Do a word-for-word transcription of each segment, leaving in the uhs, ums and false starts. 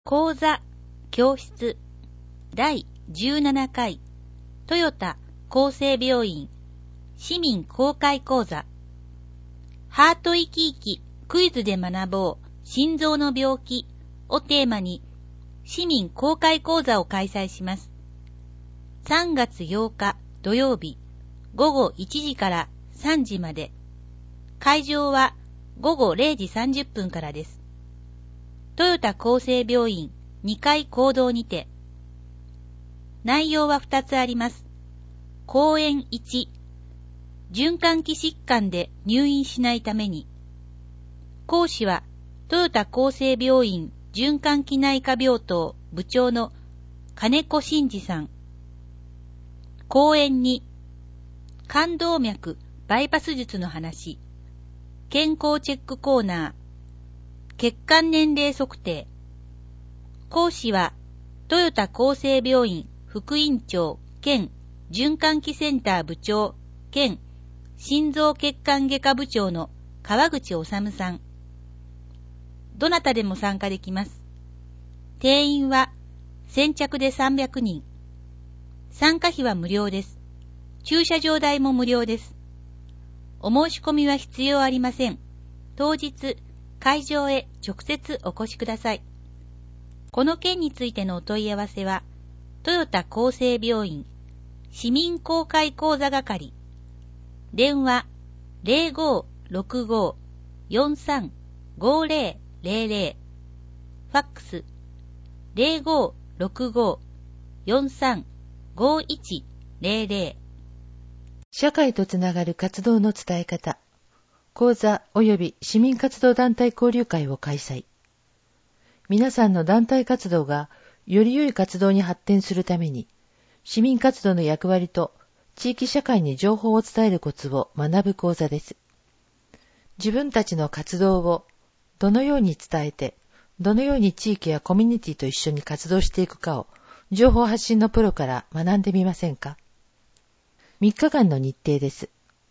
講座教室だいじゅうななかいトヨタ厚生病院市民公開講座ハート生き生きクイズで学ぼう心臓の病気をテーマに市民公開講座を開催します。さんがつようか土曜日ごごいちじからさんじまで。会場はごごれいじさんじゅっぷんからです。トヨタ厚生病院にかい講堂にて。内容はふたつあります。講演いち、循環器疾患で入院しないために。講師はトヨタ厚生病院循環器内科病棟部長の金子真嗣さん。講演に、冠動脈バイパス術の話、健康チェックコーナー、血管年齢測定。講師は、トヨタ厚生病院副院長兼循環器センター部長兼心臓血管外科部長の川口治さん。どなたでも参加できます。定員は先着でさんびゃくにん。参加費は無料です。駐車場代も無料です。お申し込みは必要ありません。当日、会場へ直接お越しください。この件についてのお問い合わせは、トヨタ厚生病院市民公開講座係、電話 ゼロごーろくごーよんさんごーぜろぜろぜろ、ファックス ゼロごーろくごーよんさんごーいちぜろぜろ。 社会とつながる活動の伝え方、講座及び市民活動団体交流会を開催。皆さんの団体活動がより良い活動に発展するために、市民活動の役割と地域社会に情報を伝えるコツを学ぶ講座です。自分たちの活動をどのように伝えて、どのように地域やコミュニティと一緒に活動していくかを情報発信のプロから学んでみませんか？みっかかんの日程です。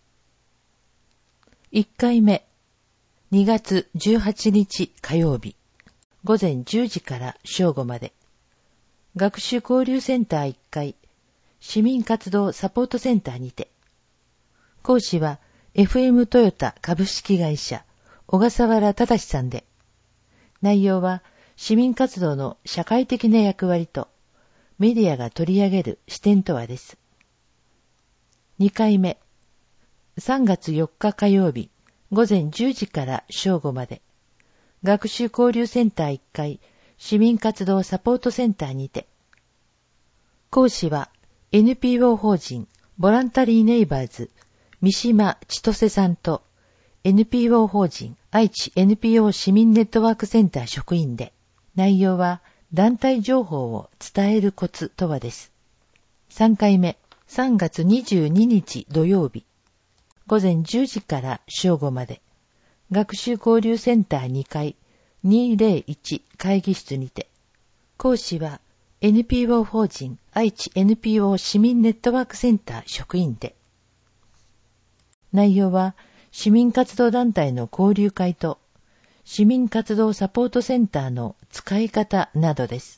いっかいめ、にがつじゅうはちにち火曜日、ごぜんじゅうじから正午まで。学習交流センターいっかい、市民活動サポートセンターにて。講師は エフエム トヨタ株式会社小笠原忠さんで。内容は市民活動の社会的な役割とメディアが取り上げる視点とはです。にかいめ、さんがつよっか火曜日、ごぜんじゅうじから正午まで。学習交流センターいっかい、市民活動サポートセンターにて。講師は エヌピーオー 法人ボランタリーネイバーズ三島千歳さんと エヌピーオー 法人愛知 エヌピーオー 市民ネットワークセンター職員で。内容は団体情報を伝えるコツとはです。さんかいめ、さんがつにじゅうににち土曜日、ごぜんじゅうじから正午まで。学習交流センターにかいにせろいち会議室にて。講師は エヌピーオー 法人愛知 エヌピーオー 市民ネットワークセンター職員で。内容は市民活動団体の交流会と市民活動サポートセンターの使い方などです。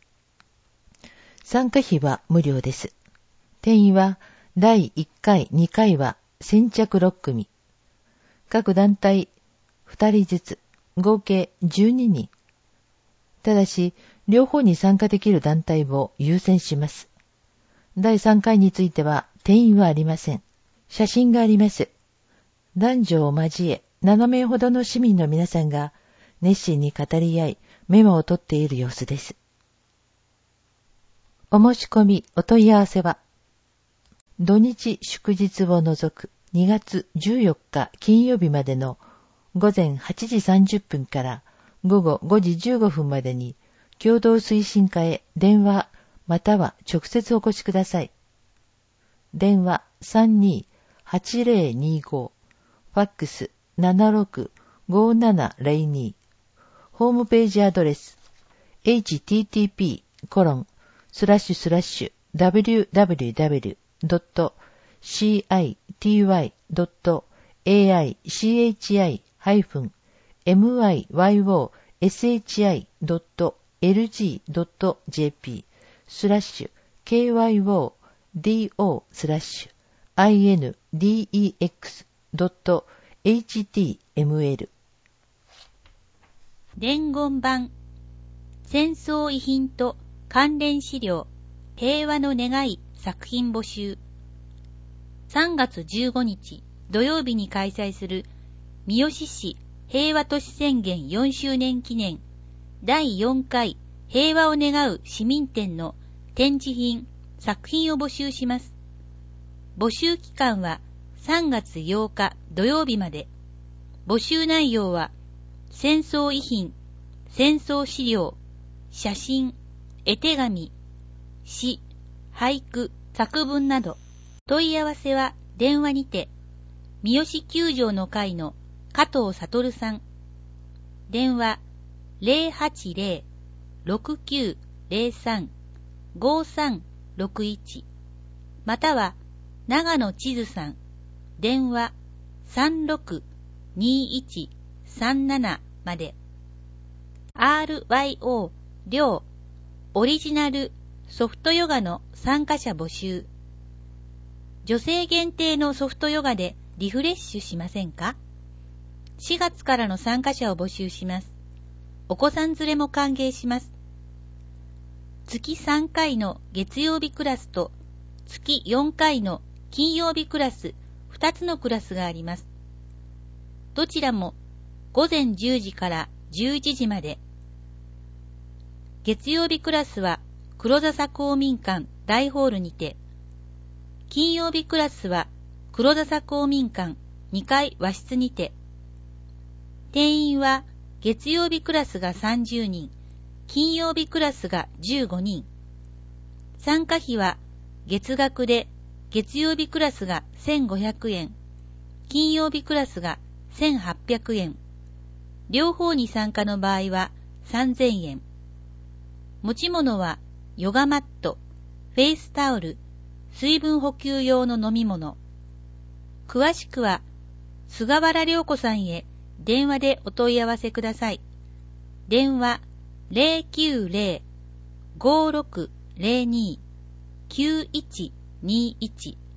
参加費は無料です。定員はだいいっかい、にかいは先着ろっくみ。各団体ふたりずつ、合計じゅうににん。ただし、両方に参加できる団体を優先します。だいさんかいについては定員はありません。写真があります。男女を交え、ななめいほどの市民の皆さんが熱心に語り合い、メモを取っている様子です。お申し込み、お問い合わせは、土日祝日を除くにがつじゅうよっか金曜日までのごぜんはちじさんじゅっぷんからごごごじじゅうごふんまでに共同推進課へ電話または直接お越しください。電話 さんにーはちぜろにご、ファックス ななろくごななぜろに、ホームページアドレス エイチティーティーピーコロンスラッシュスラッシュダブリューダブリューダブリュードットシーアイティーワイドットエーアイシーエイチアイハイフンエムアイワイオーエスエイチアイドットエルジードットジェーピー スラッシュ ケーワイオーディーオー スラッシュ アイエヌディーイーエックス ドット エイチティーエムエル伝言版戦争遺品と関連資料平和の願い作品募集さんがつじゅうごにち土曜日に開催する三好市平和都市宣言よんしゅうねん記念だいよんかい平和を願う市民展の展示品作品を募集します。募集期間はさんがつようか土曜日まで。募集内容は戦争遺品、戦争資料、写真、絵手紙、詩、俳句、作文など。問い合わせは電話にて三好球場の会の加藤悟さん。電話 ゼロはちゼロ ろくきゅうゼロさん ごさんろくいちまたは長野千鶴さん。電話 さんろくにいちさんなな まで。アールワイオー 寮オリジナルソフトヨガの参加者募集。女性限定のソフトヨガでリフレッシュしませんか？しがつからの参加者を募集します。お子さん連れも歓迎します。月さんかいの月曜日クラスと月よんかいの金曜日クラスふたつのクラスがあります。どちらもごぜんじゅうじからじゅういちじまで。月曜日クラスは黒笹公民館大ホールにて、金曜日クラスは黒笹公民館にかい和室にて。定員は月曜日クラスがさんじゅうにん、金曜日クラスがじゅうごにん。参加費は月額で月曜日クラスがせんごひゃくえん、金曜日クラスがせんはっぴゃくえん。両方に参加の場合はさんぜんえん。持ち物はヨガマット、フェイスタオル、水分補給用の飲み物。詳しくは菅原涼子さんへ電話でお問い合わせください。電話 ゼロきゅうゼロ ごろくゼロに きゅういちにいち